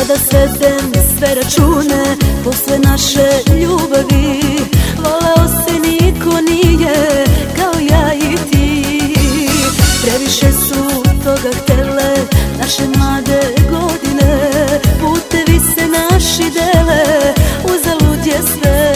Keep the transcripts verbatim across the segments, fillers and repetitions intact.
Kada svedem sve račune posle naše ljubavi, voleo se niko nije kao ja i ti. Previše su toga htele naše mlade godine, putevi se naši dele, uzalud je sve.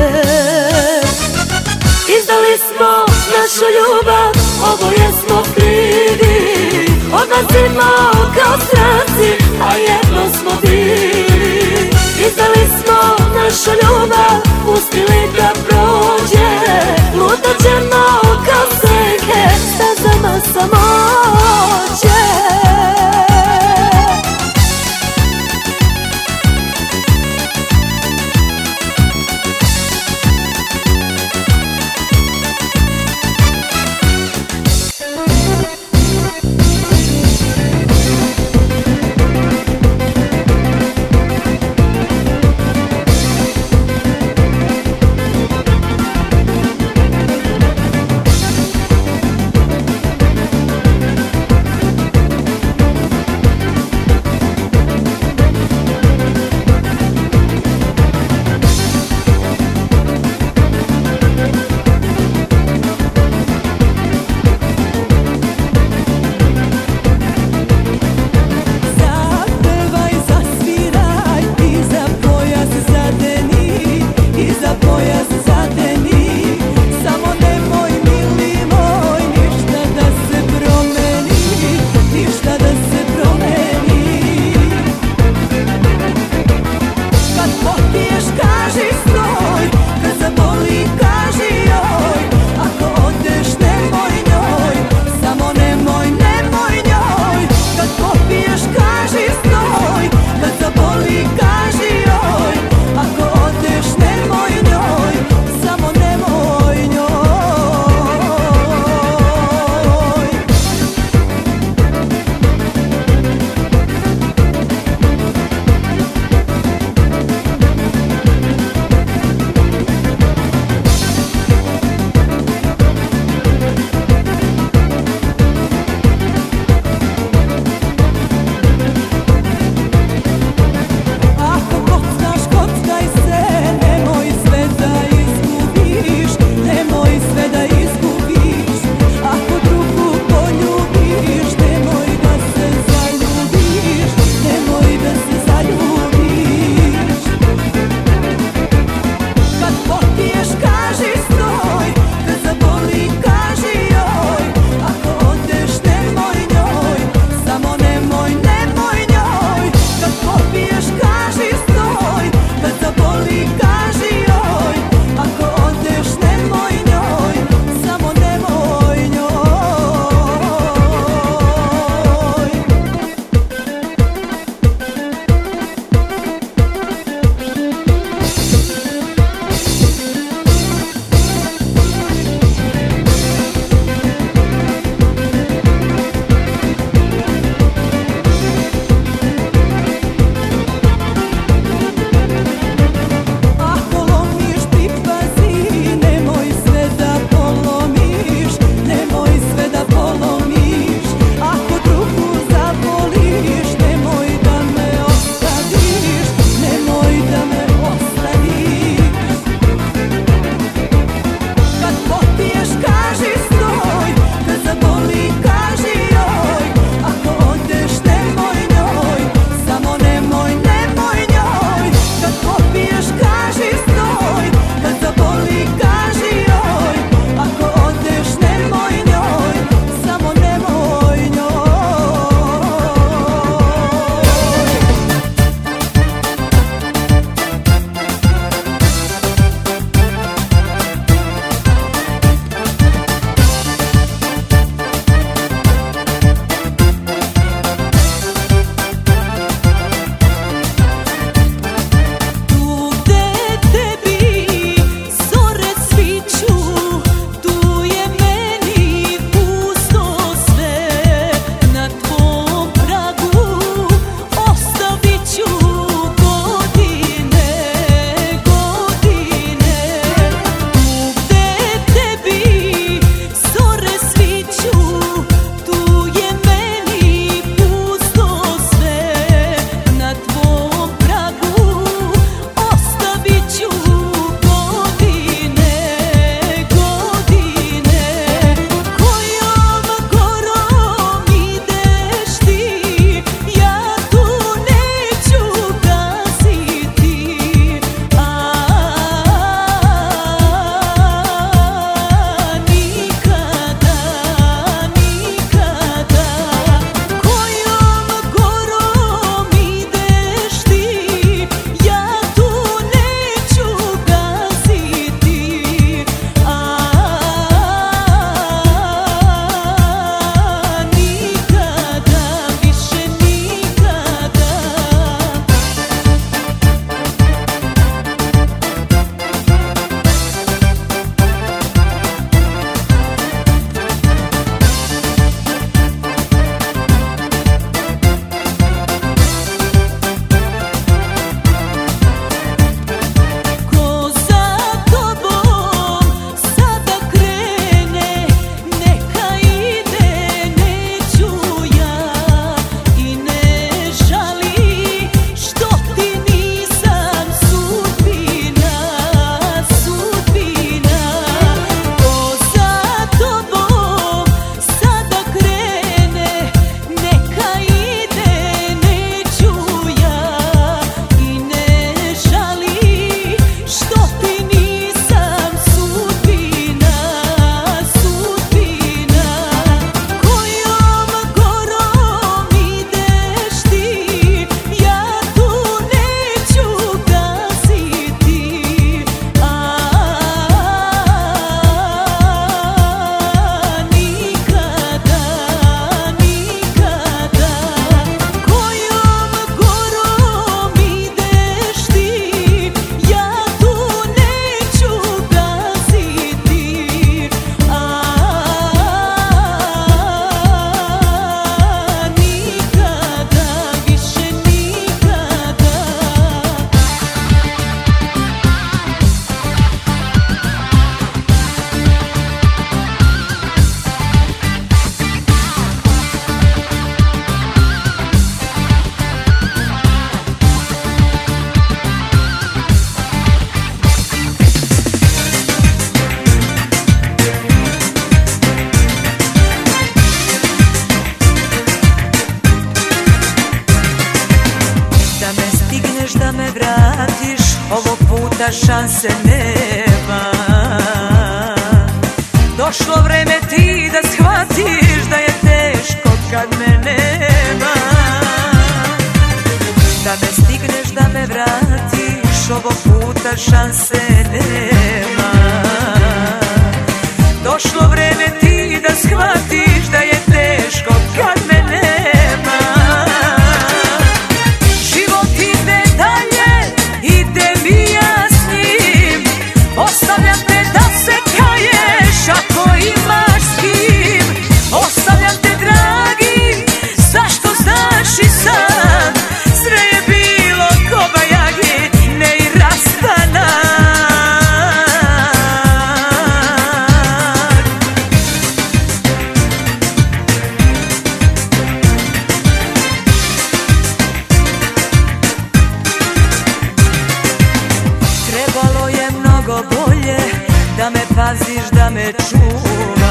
Izdali smo našu ljubav, oboje smo krivi, odlazimo kao stranci, a jedno smo bili. Izdali smo našu ljubav, pustili da prođe, lutaćemo kao senke, stazama samoće. puta šanse nema. Došlo vreme ti da shvatiš da je teško kad me nema. Da me stigneš, da me vratiš, ovog puta šanse nema. Došlo vreme ti da shvatiš da je teško kad me nema. Život ide dalje, ide mi ja s njim. Ostavljam te da se kaješ ako imaš s kim. Ostavljam te dragi, zašto znaš i sam. Sve je bilo ko bajagi, ne i rastanak. Trebalo je mnogo bolje da me paziš, da me čuvaš.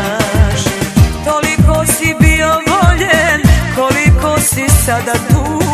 Toliko si bio voljen, koliko si sada tu.